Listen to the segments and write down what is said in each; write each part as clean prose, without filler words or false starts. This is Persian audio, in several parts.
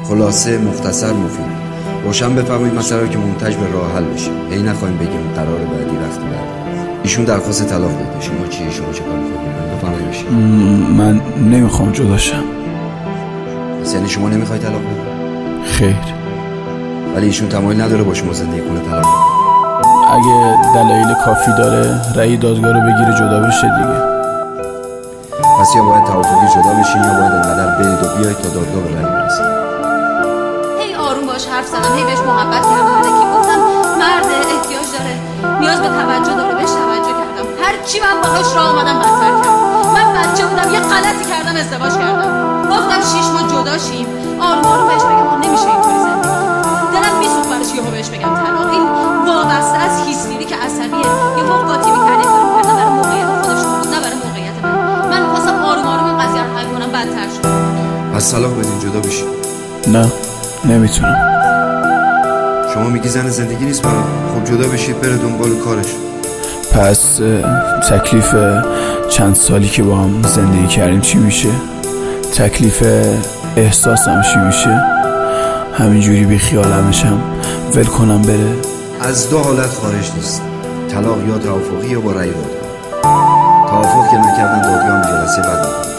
خلاصه، مختصر، مفید. روشن بفرمایید مسئله رو که منتج به راه حل بشه. هی نخوایم بگیم قرار بعدی وقتی بعد. ایشون درخواست طلاق داده. شما چی؟ شما چه کار می‌کنید؟ بفرمایید. من نمیخوام جدا شم. یعنی شما نمیخواید طلاق بدید؟ خیر. ولی ایشون تمایل نداره با شما زندگی کنه طلاق بده. اگه دلایل کافی داره رأی دادگاه رو بگیره جدا بشه دیگه. پس یا باید توافقی جدا بشین یا باید انقدر برید و بیاید تا دادگاه به رأی برسه. هی آروم باش حرف زدم، هی بهش محبت کردم، الکی گفتم مرد احتیاج داره، نیاز به توجه داره، بهش توجه کردم. هر چی من باهاش راه اومدم بدتر کردم. من بچه بودم یه غلطی کردم، ازدواج کردم. گفتم 6 ماه جدا شیم. آروم آروم بهش بگم نمیشه اینطوری زندگی. دلم میسوخت براش یهو بهش بگم طلاق. این وابسته از هیستری که عصبیه. یهو قاطی می‌کنه کارو می‌کنه برای موقعیت خودش بود، نه برای موقعیت من. من می‌خواستم آروم آروم این قضیه رو حل کنم، بدتر شد. پس طلاق بدین جدا بشین. نه نمیتونم. شما میگی زن زندگی نیست برام. خب جدا بشید بره دنبال کارش. پس تکلیف چند سالی که با هم زندگی کردیم چی میشه؟ تکلیف احساسم چی میشه؟ همینجوری بی خیالمشم ول کنم بره؟ از دو حالت خارج نیست. طلاق یا توافقی یا با رأی دادگاه. توافق که نکردن دادگاه هم جلسه بعد میکنش.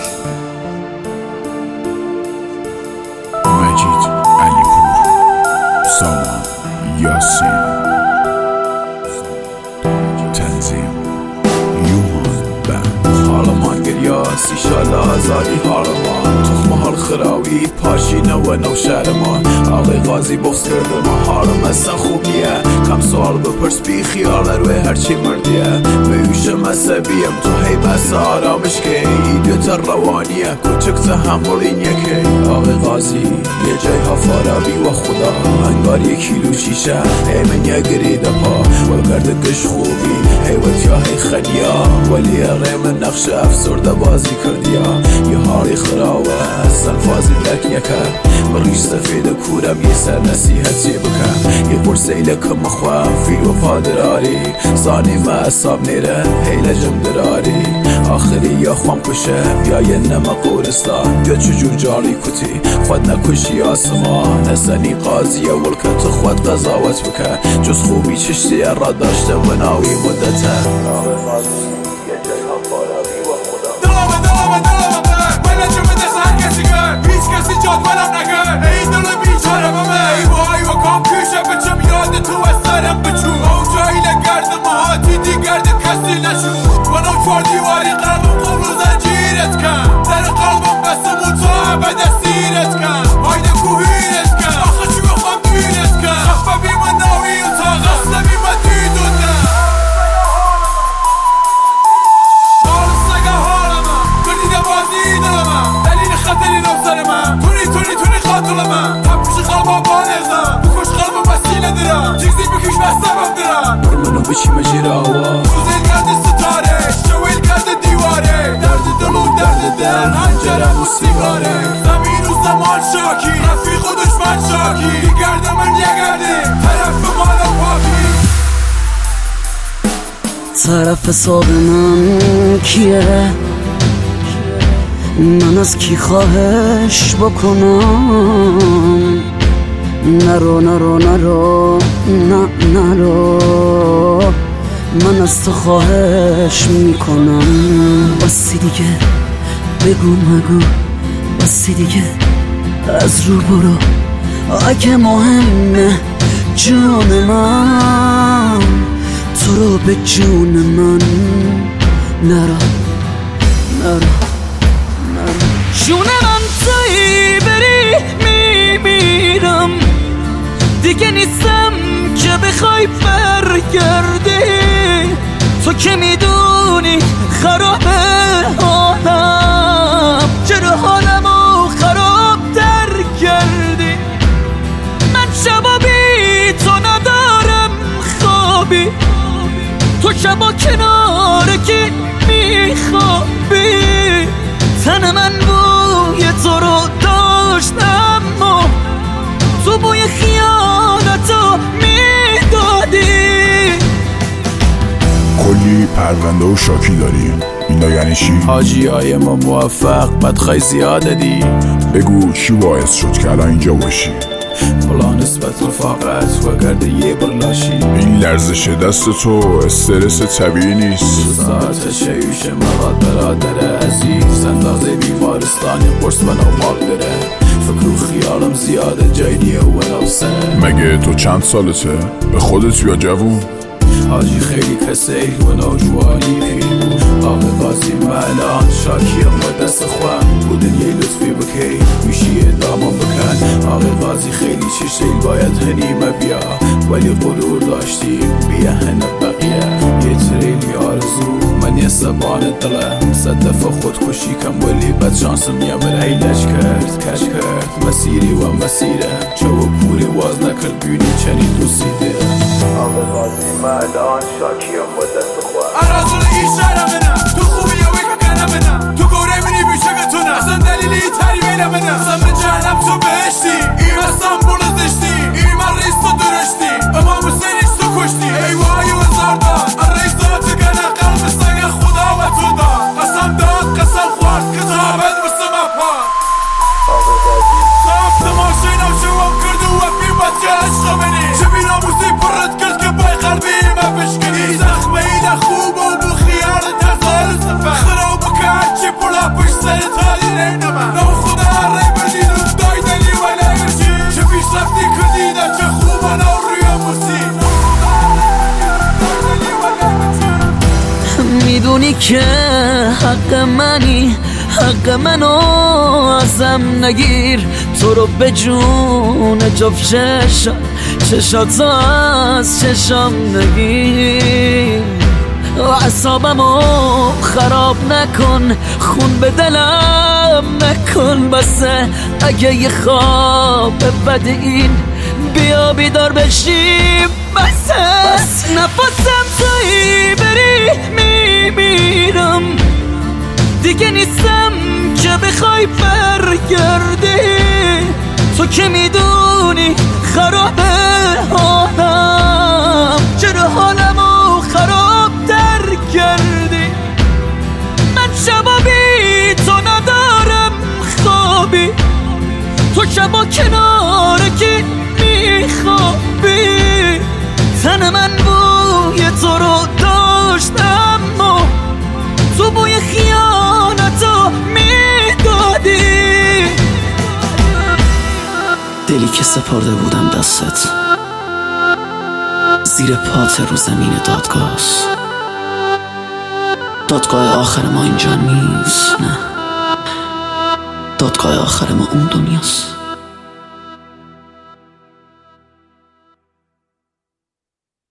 مجید علیپور، سامان یاسین، تنظیم یومان بند. حالا من گریاس ایشالله ازادی حالا ما تخمه حال خراوی پاشینه و نوشهر ما. آقای قاضی بخص کرده ما حالا مثلا خوب نیه. کم سوال بپرس بی خیال روی هرچی مردیه. بیوش مذهبیم تو هی بس آرامش که ایدیوت روانیه کوچک تحمل این یکی. آقای قاضی یه جای ها فارابی و خدا انگار 1 کیلو شیشه ایمن یه گریده پا و کرده کش خوبی حیوت یا هی خدیا ولی ریم نقش افسرده بازی کردیا. یه حالی خراوه سنفازی درک نکرد و ریش سفید کورم یه سر نصیحتی بکن. یه پرسیله که مخواه فیل و پادراری زانی ما اصاب نیره حیل جم دراری. آخری یا خوام کشه یا یه نمه قورستان یا چجور جاری کتی خود نکشی آسمان. نزنی قاضیه ولکت خود قضاوت بکن جز خوبی چشتی را داشته و ناوی مدته. آقای قاضی یه جای ها فارابی و خدا دلمه من نجم دست هر کسی کرد هیچ کسی جادولم نکرد. ای دل بیچاره بمه ای وای و کام پیشه بچم یاد تو از سرم بچو. او جایی لگرد مهاتی دیگرد کسی نشو. منو 4 دیواری قلبم قبل زنجیرت کن. در قلبم بستم و تو عبد سیرت کن. هایده کوهیرت کن آخه چی بخوام دویرت کن. خفه بی من ناوی و تا غصه بی من دیدون نه. حال سگه حال من کردیده بازی دل من دلیل خطری نفسر من تونی خاطر من هم پیش قلبم بانزم بکش قلبم وسیله درم چیزی بکش بستمم درم. برمانو بچی مجیراوا روزیل کرده ستاره شویل کرده دیواره درد دل و درد دل هنجرم و سیگاره. زمین و زمان شاکی رفیق و دشمن شاکی دیگرده من یگرده طرف مال پاکی. طرف حساب من کیه؟ من از کی خواهش بکنم؟ نرو من از تو خواهش میکنم. بسی دیگه بگو مگو بسی دیگه از رو برو. اگه مهمه جون من تو رو به جون من نرو جون من تویی بری میمیرم دیگه نیستم که بخوای برگردی. تو که میدونی خرابه حالم چرا حالمو خراب در کردی. من شبا بی تو ندارم خوابی تو شبا کنار کی میخوابی. تن من بوی تو رو داشت اما تو بوی خیانتو میدادی. کلی پرونده و شاکی داریم اینا یعنی چی؟ حاجی های ما موفق بدخوای زیاده دی. بگو چی باعث شد که الان اینجا باشی؟ فلا نسبت رفاقت و گرده یه برلاشی. این لرزش دست تو استرس طبیعی نیست. ساعت شیوش مقاد برادر عزیز، اندازه بیمارستانی قرص و نومال داره. فکر و خیالم زیاده جایدیه و نوسه. مگه تو چند سالته؟ به خودت یا جوون؟ حاجی خیلی کسی و نوجوانی پیر. آقا قاضی الان شاکیم و دست خواه بودن یه لطفی بکی میشی ادامم بکن. آقا قاضی خیلی چیشیل باید هنیمه بیا، ولی غرور داشتیم بیا هنه بقیه. یه تریلی آرزو من یه سبان دلم، 100 دفعه خودکشی کم ولی بد شانسم یه مرهیلش کرد کش کرد. مسیری و مسیره چو پوری واز نکرد بینی چنین دوسیده. آقا قاضی الان شاکیم و دست خواه ارازول این شهرمنم، تو خوبی یا ویکا کنمنم، تو گوره منی بیشگتونم، اصلا دلیلی تری بینمنم. اصلا به جهنم تو بهشتی، این اصلا بلزشتی، این من رئیس تو درشتی، امام حسینش تو کشتی. ای وای و زاردان الرئیس داد گنه قلب سنگ خدا و تو داد. قسم داد قسم خورد کتابت بسم اپاد. ساخت ماشینم شوام کرد و وفی بد که عشق منی، چه بینا موزی پرد کرد که بای قلبی من بشکنی. زخمه ایده خوب و بو خیال تزال سفر خراب بکرد چی پلا پشت سر تالی رینمه. نو خدا ری بردید و دای دلی و نگرچی، چه پیش رفتی کردیده چه خوب و نو روی موسی. میدونی که حق منی، حق منو ازم نگیر. تو رو به جون جفت چشات از چشم نگیر. اعصابمو خراب نکن، خون به دلم نکن. بسه اگه یه خواب بده این بیا بیدار بشیم. بس نفسم تویی بری میمیرم، دیگه نیستم که بخوای برگردی. تو که میدونی خرابه حالم، چرا حالمو خراب در کردی. من شبا بی تو ندارم خوابی، تو شبا کنار کی میخوابی. تن من بوی تو رو داشت اما تو بوی خیانتو میدادی. دلی که سپرده بودم دستت، زیر پات رو زمین دادگاهست. دادگاه آخر ما اینجا نیست، نه، دادگاه آخر ما اون دنیاست.